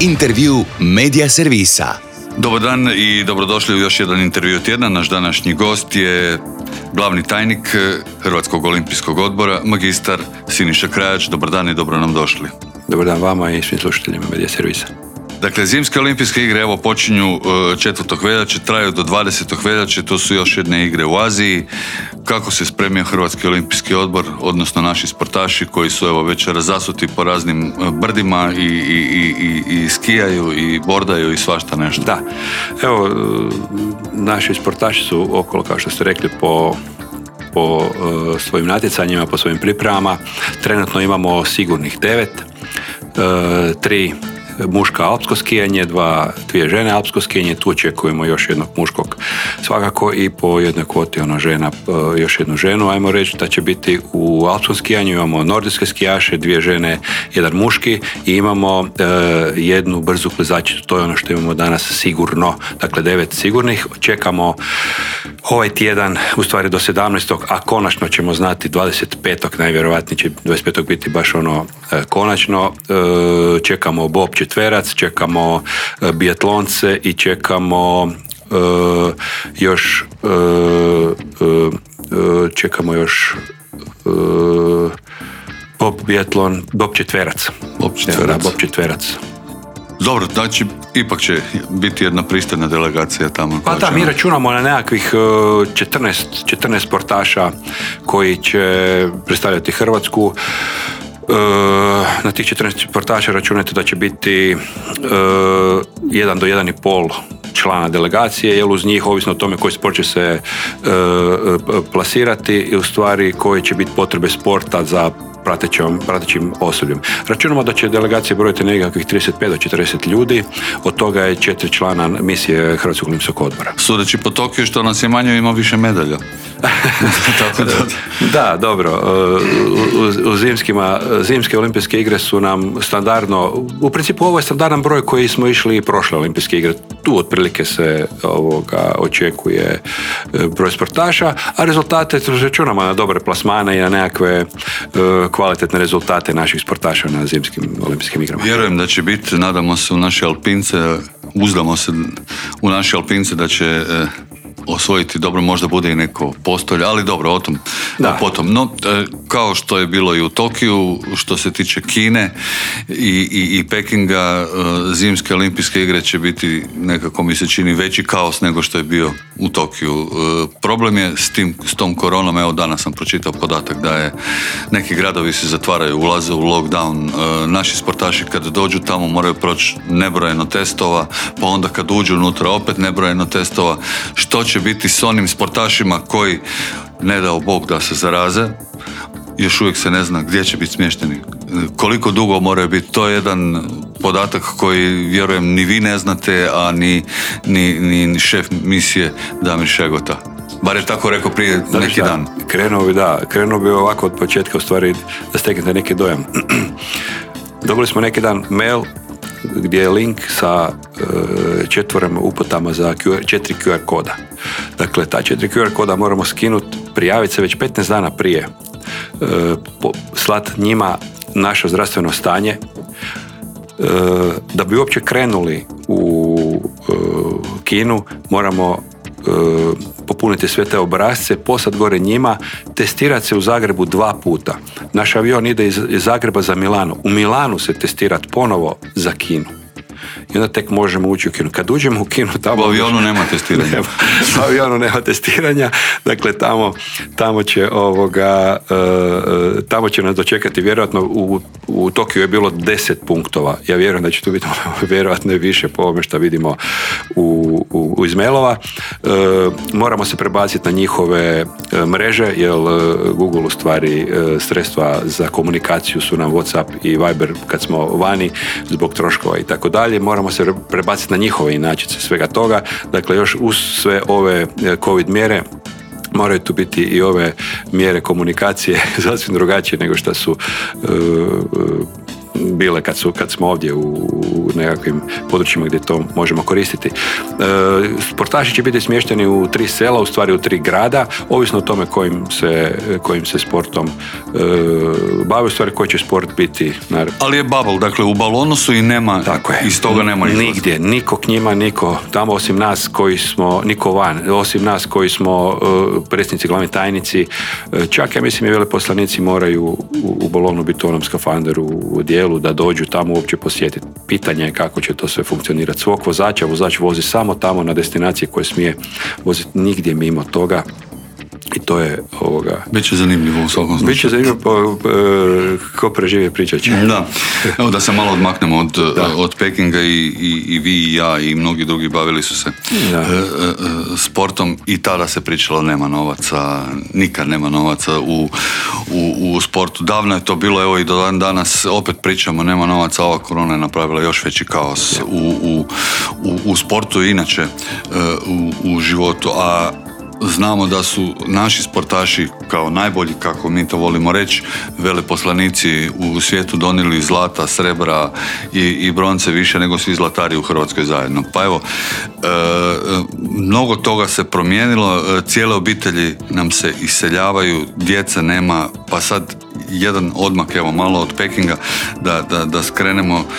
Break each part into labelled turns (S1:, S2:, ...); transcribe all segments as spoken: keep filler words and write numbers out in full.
S1: Intervju Medija servisa.
S2: Dobar dan i dobrodošli u još jedan intervju tjedna. Naš današnji gost je glavni tajnik Hrvatskog olimpijskog odbora, magistar Siniša Krajač. Dobar dan i dobro nam došli.
S3: Dobar dan vama i svim slušateljima Medija servisa.
S2: Dakle, zimske olimpijske igre evo počinju četvrtog veljače, traju do dvadesetog veljače, to su još jedne igre u Aziji. Kako se spremio Hrvatski olimpijski odbor, odnosno naši sportaši koji su evo već razasuti po raznim brdima i, i, i, i skijaju i bordaju i svašta nešto?
S3: Da, evo, naši sportaši su okolo, kao što ste rekli, po po uh, svojim natjecanjima, po svojim pripremama. Trenutno imamo sigurnih devet, uh, tri muška alpsko skijanje, dva, dvije žene alpsko skijanje, tu očekujemo još jednog muškog svakako i po jednoj kvoti ono žena, još jednu ženu, ajmo reći da će biti u alpskom skijanju, imamo nordijske skijaše, dvije žene, jedan muški i imamo uh, jednu brzu klizačicu, to je ono što imamo danas sigurno, dakle devet sigurnih, čekamo ovaj tjedan, u stvari do sedamnaestog, a konačno ćemo znati dvadeset petog, najvjerojatnije će dvadeset petog biti baš ono e, konačno, e, čekamo bob četverac, čekamo e, biatlonce i čekamo e, još e, e, čekamo još e, bob biatlon, bob četverac.
S2: Bob četverac.
S3: Da, bob četverac.
S2: Dobro, znači ipak će biti jedna pristojna delegacija tamo.
S3: Pa da, mi računamo na nekakvih četrnaest, četrnaest sportaša koji će predstavljati Hrvatsku. Na tih četrnaest sportaša računajte da će biti jedan do jedan i pol člana delegacije, jer uz njih, ovisno o tome koji sport će se plasirati i u stvari koje će biti potrebe sporta za pratećim, pratećim osobljem. Računamo da će delegacija brojiti nekakvih trideset pet do četrdeset ljudi, od toga je četiri člana misije Hrvatskog olimpijskog odbora.
S2: Sudeći po Tokiju, što nas je manje, ima više medalja. Tako da.
S3: Da, dobro. U, u zimskima, zimske olimpijske igre su nam standardno, u principu ovo je standardan broj koji smo išli i prošle olimpijske igre. Tu otprilike se ovoga očekuje broj sportaša, a rezultate računamo na dobre plasmane i na nekakve kvalitetne rezultate naših sportaša na zimskim olimpijskim igrama.
S2: Vjerujem da će biti, nadamo se u naše alpince, uzdamo se u naše alpince da će eh, osvojiti, dobro, možda bude i neko postolje, ali dobro, o tom da. Potom. No, eh, kao što je bilo i u Tokiju, što se tiče Kine i, i, i Pekinga, eh, zimske olimpijske igre će biti, nekako mi se čini, veći kaos nego što je bio u Tokiju. Eh, problem je s, tim, s tom koronom, evo danas sam pročitao podatak da je neki gradovi se zatvaraju, ulaze u lockdown, eh, naši sportaši kad dođu tamo moraju proći nebrojeno testova, pa onda kad uđu unutra opet nebrojeno testova. Što će biti s onim sportašima koji, ne dao Bog da se zaraze, još uvijek se ne zna gdje će biti smješteni, koliko dugo moraju biti. To je jedan podatak koji, vjerujem, ni vi ne znate, a ni, ni, ni šef misije Damir Šegota. Bar je tako rekao prije da, neki šta, dan.
S3: Krenuo bi, da, krenuo bi ovako od početka, u stvari, da steknete neki dojam. Dobili smo neki dan mail gdje je link sa e, četvorem uputama za Q R, četiri Q R koda. Dakle, ta četiri Q R koda moramo skinuti, prijaviti se već petnaest dana prije, e, po, slat njima naše zdravstveno stanje, e, da bi uopće krenuli u e, Kinu, moramo e, popuniti sve te obrasce, poslati gore njima, testirati se u Zagrebu dva puta. Naš avion ide iz, iz Zagreba za Milano. U Milanu se testirati ponovo za Kinu. I onda tek možemo ući u Kinu. Kad uđemo u Kinu, tamo...
S2: U avionu nema testiranja.
S3: Nema, u avionu nema testiranja. Dakle, tamo, tamo će ovoga, uh, tamo će nas dočekati vjerojatno u, u Tokiju je bilo deset punktova. Ja vjerujem da će tu biti vjerojatno i više po ovome što vidimo u, u, u iz mailova. Uh, moramo se prebaciti na njihove uh, mreže, jer uh, Google u stvari uh, sredstva za komunikaciju su nam WhatsApp i Viber kad smo vani zbog troškova i tako dalje. Moramo se prebaciti na njihove inačice svega toga. Dakle, još uz sve ove COVID mjere moraju tu biti i ove mjere komunikacije sasvim drugačije nego što su uh, bile kad, su, kad smo ovdje u, u nekakvim područjima gdje to možemo koristiti. E, sportaši će biti smješteni u tri sela, u stvari u tri grada, ovisno o tome kojim se, kojim se sportom e, bave, u stvari koji će sport biti. Naravno.
S2: Ali je bubble, dakle u balonu su i nema,
S3: tako je.
S2: Iz toga nema izlaza.
S3: Nigdje, niko k njima, niko tamo osim nas koji smo, niko van, osim nas koji smo uh, predsjednici, glavni tajnici, uh, čak ja mislim i veleposlanici moraju u, u balonu biti u onom skafanderu u dijelu da dođu tamo uopće posjetiti. Pitanje je kako će to sve funkcionirati. Svog vozača, vozač vozi samo tamo na destinacije koje smije voziti, nigdje mimo toga. I to je ovoga...
S2: Biće zanimljivo u svakom slučaju.
S3: Biće zanimljivo, po, po, ko preživi pričat će.
S2: Da, evo da se malo odmaknemo od, od Pekinga i, i, i vi i ja i mnogi drugi bavili su se e, e, sportom i tada se pričalo nema novaca, nikad nema novaca u, u, u sportu. Davno je to bilo, evo i do dan danas opet pričamo nema novaca, ova korona je napravila još veći kaos u, u, u, u sportu i inače e, u, u životu, a znamo da su naši sportaši kao najbolji, kako mi to volimo reći, veleposlanici u svijetu donijeli zlata, srebra i, i bronce više nego svi zlatari u Hrvatskoj zajedno. Pa evo, e, mnogo toga se promijenilo, e, cijele obitelji nam se iseljavaju, djece nema, pa sad jedan odmak, evo malo od Pekinga, da, da, da skrenemo, e,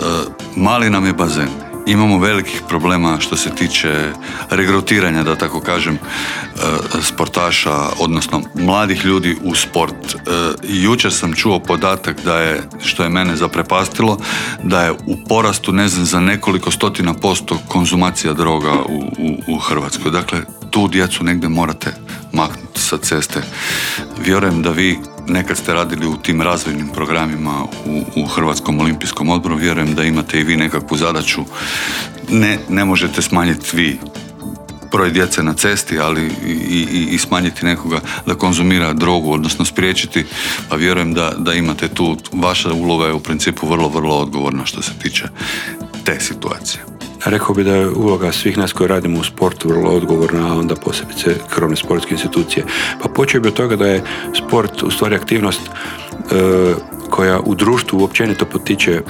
S2: mali nam je bazen. Imamo velikih problema što se tiče regrutiranja, da tako kažem, sportaša, odnosno mladih ljudi u sport. Jučer sam čuo podatak da je, što je mene zaprepastilo, da je u porastu, ne znam, za nekoliko stotina posto konzumacija droga u, u, u Hrvatskoj. Dakle, tu djecu negdje morate maknuti sa ceste. Vjerujem da vi nekad ste radili u tim razvojnim programima u, u Hrvatskom olimpijskom odboru, vjerujem da imate i vi nekakvu zadaću. Ne, ne možete smanjiti vi broj djece na cesti, ali i, i, i smanjiti nekoga da konzumira drogu, odnosno spriječiti, pa vjerujem da, da imate tu, vaša uloga je u principu vrlo, vrlo odgovorna što se tiče te situacije.
S3: Rekao bi da je uloga svih nas koji radimo u sportu vrlo odgovorna, a onda posebice krovne sportske institucije. Pa počeo bi od toga da je sport u stvari aktivnost e, koja u društvu općenito potiče e,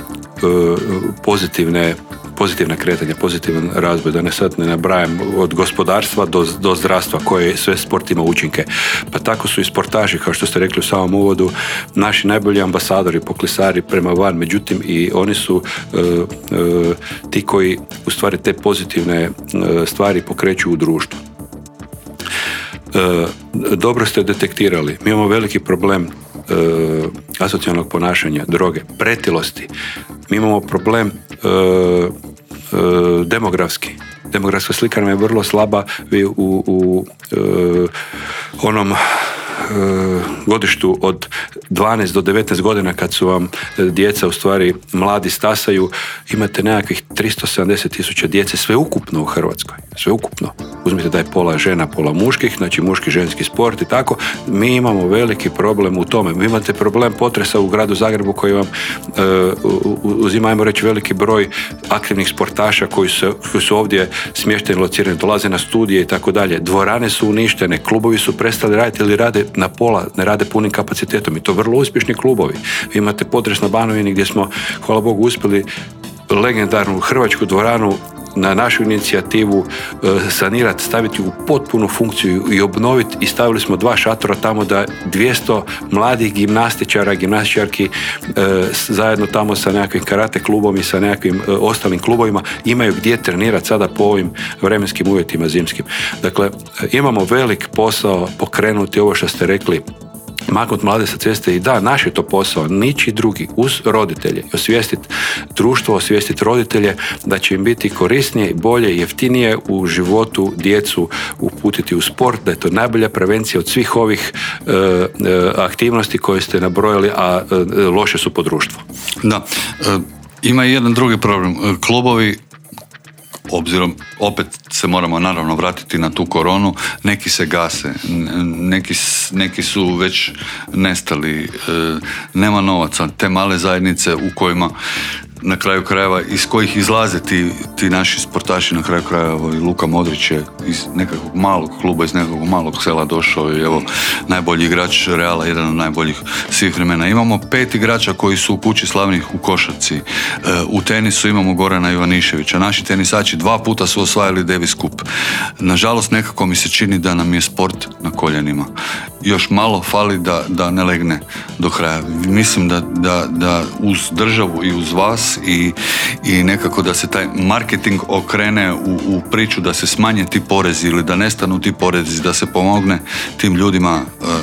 S3: pozitivne pozitivna kretanja, pozitivan razvoj, da ne sad ne nabrajam od gospodarstva do, do zdravstva koje sve sport ima učinke. Pa tako su i sportaši, kao što ste rekli u samom uvodu, naši najbolji ambasadori, poklisari prema van, međutim i oni su uh, uh, ti koji u stvari te pozitivne uh, stvari pokreću u društvu. Uh, dobro ste detektirali, mi imamo veliki problem uh, asocijalnog ponašanja, droge, pretilosti. Mi imamo problem uh, uh, demografski. Demografska slika nam je vrlo slaba. Vi u, u uh, onom uh, godištu od dvanaest do devetnaest godina kad su vam djeca u stvari mladi stasaju, imate nekakvih tristo sedamdeset tisuća djece sve ukupno u Hrvatskoj. Sve ukupno. Uzmite da je pola žena, pola muških, znači muški ženski sport i tako. Mi imamo veliki problem u tome. Vi imate problem potresa u gradu Zagrebu koji vam uh, uzima, ajmo reći, veliki broj aktivnih sportaša koji su, koji su ovdje smješteni, locirani, dolaze na studije i tako dalje. Dvorane su uništene, klubovi su prestali raditi ili rade na pola, ne rade punim kapacitetom i to vrlo uspješni klubovi. Vi imate potres na Banovini gdje smo, hvala Bogu, uspjeli legendarnu hrvačku dvoranu na našu inicijativu sanirati, staviti u potpunu funkciju i obnoviti, i stavili smo dva šatora tamo da dvjesto mladih gimnastičara, gimnastičarki zajedno tamo sa nekakvim karate klubom i sa nekakvim ostalim klubovima imaju gdje trenirati sada po ovim vremenskim uvjetima zimskim. Dakle, imamo velik posao pokrenuti ovo što ste rekli, maknuti mlade sa ceste, i da, naš je to posao, niči drugi, uz roditelje, osvijestiti društvo, osvijestiti roditelje da će im biti korisnije, bolje, jeftinije u životu djecu uputiti u sport, da je to najbolja prevencija od svih ovih e, e, aktivnosti koje ste nabrojali, a e, loše su po društvu.
S2: Da, e, ima i jedan drugi problem. Klubovi, obzirom opet se moramo naravno vratiti na tu koronu, neki se gase, neki, neki su već nestali, nema novaca, te male zajednice u kojima na kraju krajeva, iz kojih izlaze ti, ti naši sportaši, na kraju krajeva Luka Modrić je iz nekakvog malog kluba, iz nekakvog malog sela došao i evo najbolji igrač Reala, jedan od najboljih svih vremena. Imamo pet igrača koji su u kući slavnih u košarci. U tenisu imamo Gorana Ivaniševića. Naši tenisači dva puta su osvajali Davis Cup. Nažalost, nekako mi se čini da nam je sport na koljenima. Još malo fali da, da ne legne do kraja. Mislim da, da, da uz državu i uz vas I, i nekako da se taj marketing okrene u, u priču da se smanje ti porezi ili da nestanu ti porezi, da se pomogne tim ljudima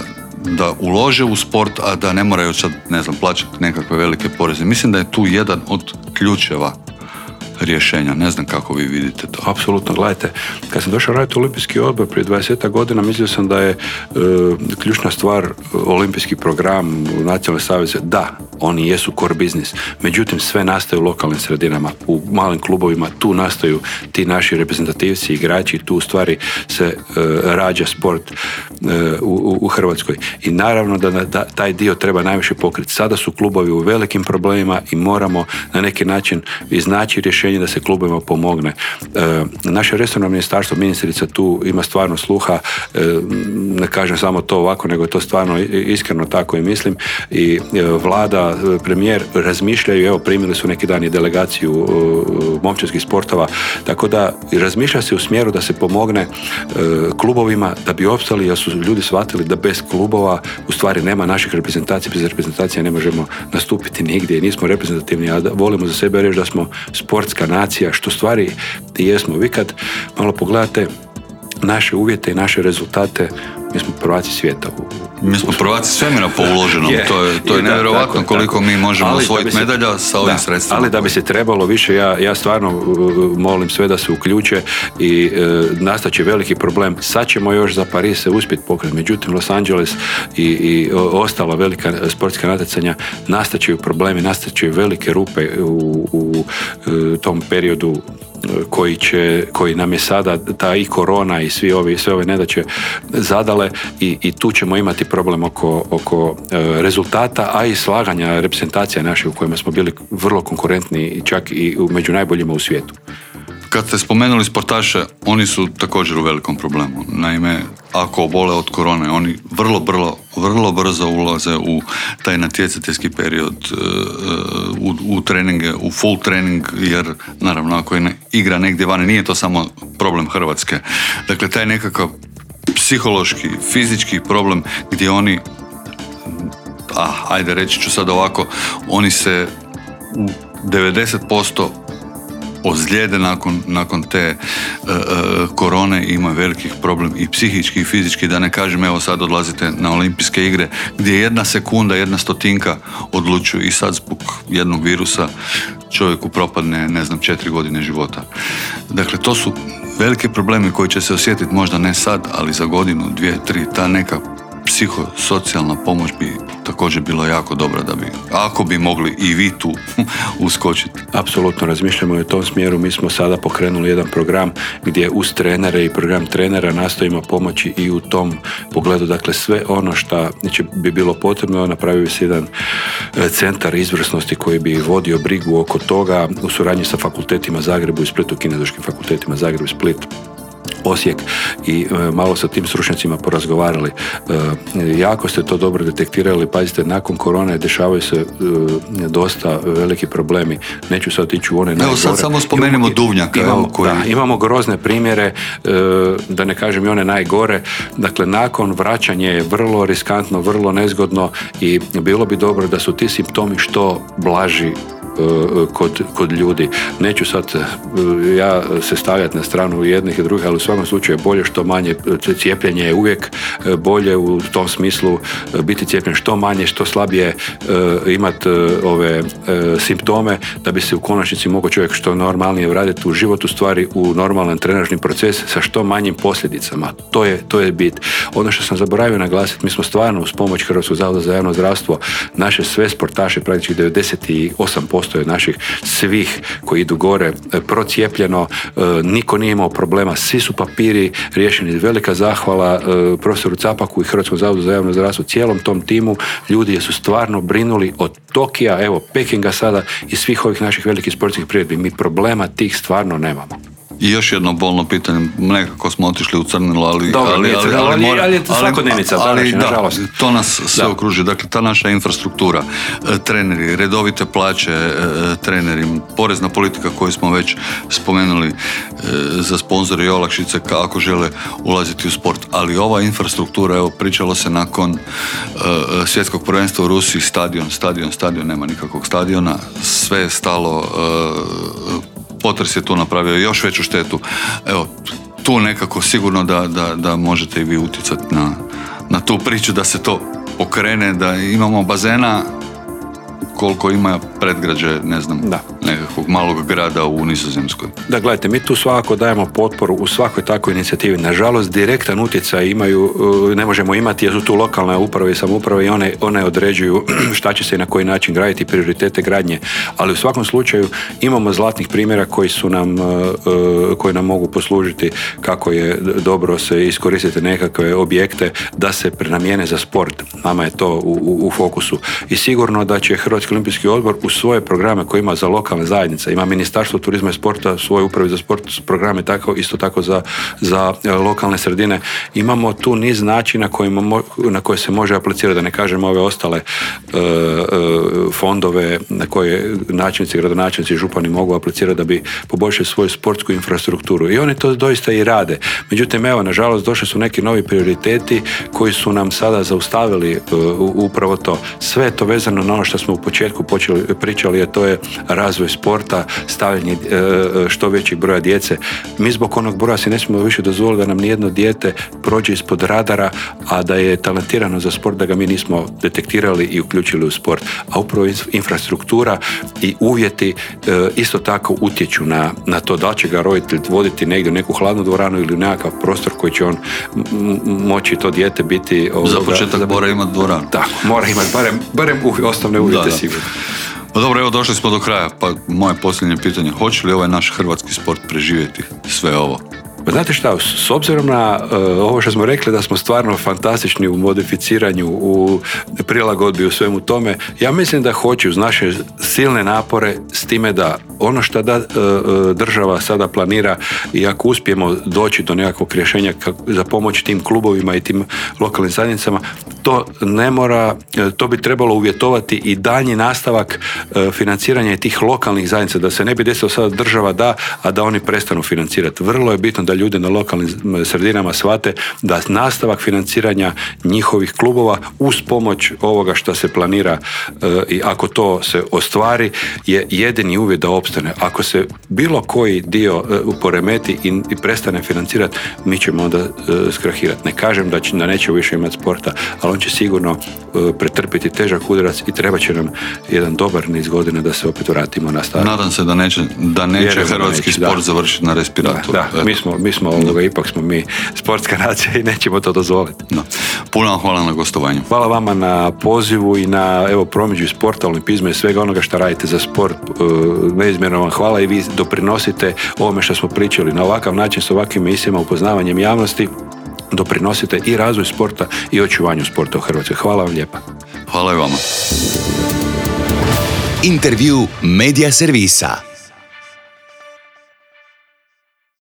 S2: da ulože u sport, a da ne moraju sad, ne znam, plaćati nekakve velike poreze. Mislim da je tu jedan od ključeva rješenja. Ne znam kako vi vidite to.
S3: Apsolutno, gledajte, kad sam došao raditi u Olimpijski odbor prije dvadeset godina, mislio sam da je e, ključna stvar olimpijski program, nacionalne saveze, da, oni jesu core business, međutim sve nastaje u lokalnim sredinama, u malim klubovima, tu nastaju ti naši reprezentativci, igrači, tu u stvari se e, rađa sport e, u, u Hrvatskoj. I naravno da, da taj dio treba najviše pokriti. Sada su klubovi u velikim problemima i moramo na neki način iznaći rješenje da se klubovima pomogne. E, naše resorno ministarstvo, ministrica tu ima stvarno sluha, e, ne kažem samo to ovako, nego to stvarno iskreno tako i mislim, i e, vlada, premijer razmišljaju, evo primili su neki dan i delegaciju e, momčadskih sportova, tako da razmišlja se u smjeru da se pomogne e, klubovima da bi opstali, jer su ljudi shvatili da bez klubova u stvari nema naših reprezentacija, bez reprezentacija ne možemo nastupiti nigdje, nismo reprezentativni, a da volimo za sebe reći da smo sportska nacija, što stvari i jesmo. Vi kad malo pogledate naše uvjete i naše rezultate, mi smo prvaci svijeta.
S2: Mi smo prvaci svemira po uloženom. Je, to je, to je nevjerojatno koliko tako mi možemo osvojiti medalja sa ovim da, sredstvima.
S3: Ali da bi se trebalo više, ja, ja stvarno uh, molim sve da se uključe i uh, nastaće veliki problem. Sad ćemo još za Pariz se uspjeti pokrenuti. Međutim, Los Angeles i, i ostala velika sportska natjecanja nastaće problemi, nastaće velike rupe u, u, u tom periodu koji će, koji nam je sada ta i korona i svi ovi, sve ove nedaće zadale i, i tu ćemo imati problem oko, oko e, rezultata, a i slaganja reprezentacija naše u kojima smo bili vrlo konkurentni i čak i među najboljima u svijetu.
S2: Kad ste spomenuli sportaše, oni su također u velikom problemu. Naime, ako obole od korone, oni vrlo, vrlo, vrlo brzo ulaze u taj natjecateljski period, u, u treninge, u full trening, jer naravno ako je ne, igra negdje vani, nije to samo problem Hrvatske. Dakle, taj nekakav psihološki, fizički problem gdje oni, ah, ajde reći ću sad ovako, oni se u devedeset posto ozljede nakon, nakon te uh, korone, ima velikih problem i psihički i fizički, da ne kažem evo sad odlazite na olimpijske igre gdje jedna sekunda, jedna stotinka odlučuju i sad zbog jednog virusa čovjeku propadne, ne znam, četiri godine života. Dakle, to su velike problemi koji će se osjetiti možda ne sad, ali za godinu, dvije, tri, ta neka psihosocijalna pomoć bi također bilo jako dobra da bi, ako bi mogli i vi tu uskočiti.
S3: Apsolutno, razmišljamo i u tom smjeru. Mi smo sada pokrenuli jedan program gdje uz trenere i program trenera nastojimo pomoći i u tom pogledu. Dakle, sve ono što će bi bilo potrebno, napravio se jedan centar izvrsnosti koji bi vodio brigu oko toga u suradnji sa fakultetima Zagrebu i Splitu, kineziološkim fakultetima Zagreb i Split, Osijek, i e, malo sa tim stručnjacima porazgovarali. E, jako ste to dobro detektirali, pazite, nakon korone dešavaju se e, dosta veliki problemi. Neću sad ići u one najgore.
S2: Evo sad samo spomenemo Duvnjaka.
S3: Imamo,
S2: koji...
S3: da, imamo grozne primjere, e, da ne kažem i one najgore. Dakle, nakon vraćanja je vrlo riskantno, vrlo nezgodno i bilo bi dobro da su ti simptomi što blaži Kod, kod ljudi. Neću sad ja se stavljati na stranu jednih i drugih, ali u svakom slučaju bolje što manje. Cijepljenje je uvijek bolje u tom smislu, biti cijepljen što manje, što slabije imati ove simptome, da bi se u konačnici mogao čovjek što normalnije vratiti u život, u stvari u normalan trenažni proces sa što manjim posljedicama. To je, to je bit. Ono što sam zaboravio naglasiti, mi smo stvarno uz pomoć Hrvatskog zavoda za javno zdravstvo naše sve sportaše, praktički devedeset osam posto posto od naših svih koji idu gore procijepljeno, niko nije imao problema, svi su papiri riješeni. Velika zahvala profesoru Capaku i Hrvatskom zavodu za javno zdravstvo, cijelom tom timu. Ljudi su stvarno brinuli od Tokija, evo Pekinga sada i svih ovih naših velikih sportskih priredbi. Mi problema tih stvarno nemamo.
S2: I još jedno bolno pitanje, nekako smo otišli u crnilo, ali...
S3: Dobro, ali, ali, ali, ali, ali je to svakodnevnica,
S2: ali, ali,
S3: nažalost.
S2: Da, to nas sve
S3: da.
S2: okružuje. Dakle, ta naša infrastruktura, treneri, redovite plaće treneri, porezna politika koju smo već spomenuli za sponzore i olakšice kako žele ulaziti u sport. Ali ova infrastruktura, evo, pričalo se nakon svjetskog prvenstva u Rusiji, stadion, stadion, stadion, nema nikakvog stadiona, sve je stalo, potres je tu napravio još veću štetu. Evo, tu nekako sigurno da, da, da možete i vi utjecati na, na tu priču, da se to pokrene, da imamo bazena koliko ima predgrađe, ne znam, da. nekakvog malog grada u Nizozemskoj.
S3: Da, gledajte, mi tu svakako dajemo potporu u svakoj takvoj inicijativi. Nažalost, direktan utjecaj imaju, ne možemo imati, jer su tu lokalne uprave i samouprave i one, one određuju šta će se i na koji način graditi, prioritete gradnje. Ali u svakom slučaju imamo zlatnih primjera koji su nam, koji nam mogu poslužiti kako je dobro se iskoristiti nekakve objekte da se prenamijene za sport. Nama je to u, u, u fokusu. I sigurno da će Hrvatski olimpijski odbor u svoje programe koje ima za lokalne zajednice, ima Ministarstvo turizma i sporta svoje upravi za sport programe, tako, isto tako za, za lokalne sredine. Imamo tu niz načina kojima, na koje se može aplicirati, da ne kažemo ove ostale uh, uh, fondove na koje načelnici, gradonačelnici i župani mogu aplicirati da bi poboljšali svoju sportsku infrastrukturu. I oni to doista i rade. Međutim, evo, nažalost, došli su neki novi prioriteti koji su nam sada zaustavili uh, upravo to. Sve je to vezano na ono što smo u početku počeli, pričali, a to je razvoj sporta, stavljanje što većeg broja djece. Mi zbog onog broja si ne smijemo više dozvoliti da nam nijedno dijete prođe ispod radara, a da je talentirano za sport, da ga mi nismo detektirali i uključili u sport. A upravo infrastruktura i uvjeti isto tako utječu na, na to da će ga roditelj voditi negdje u neku hladnu dvoranu ili u nekakav prostor koji će on m- moći to dijete biti... Ovoga,
S2: za početak za... mora imati dvoranu.
S3: Da, mora imati barem, barem osnovne uvjete. Da, da. Sigurno.
S2: Pa dobro, evo došli smo do kraja, pa moje posljednje pitanje, hoće li ovaj naš hrvatski sport preživjeti sve ovo?
S3: Pa znate šta, s obzirom na uh, ovo što smo rekli da smo stvarno fantastični u modificiranju, u prilagodbi, u svemu tome, ja mislim da hoće uz naše silne napore, s time da ono što da uh, država sada planira i ako uspijemo doći do nekakvog rješenja za pomoć tim klubovima i tim lokalnim zajednicama, to ne mora, to bi trebalo uvjetovati i daljnji nastavak uh, financiranja tih lokalnih zajednica, da se ne bi desilo sada država da, a da oni prestanu financirati. Vrlo je bitno da ljudi na lokalnim sredinama shvate da nastavak financiranja njihovih klubova uz pomoć ovoga što se planira e, i ako to se ostvari je jedini uvjet da opstane. Ako se bilo koji dio e, poremeti i, i prestane financirati, mi ćemo onda e, skrahirati. Ne kažem da, će, da neće više imati sporta, ali on će sigurno e, pretrpiti težak udarac i treba će nam jedan dobar niz godina da se opet vratimo na staro.
S2: Nadam se da neće, da neće hrvatski neće, sport da. završiti na respiratoru.
S3: Da, da. Mi smo, mi smo ovoga, ipak smo mi sportska nacija i nećemo to dozvoliti.
S2: No. Puno vam hvala na gostovanju.
S3: Hvala vama na pozivu i na evo promidžbi sporta, olimpizma i svega onoga što radite za sport. Neizmjerno vam hvala i vi doprinosite ovome što smo pričali. Na ovakav način s ovakvim emisijama, upoznavanjem javnosti, doprinosite i razvoj sporta i očuvanju sporta u Hrvatskoj. Hvala vam lijepa.
S2: Hvala i vama.
S1: Intervju Media Servisa.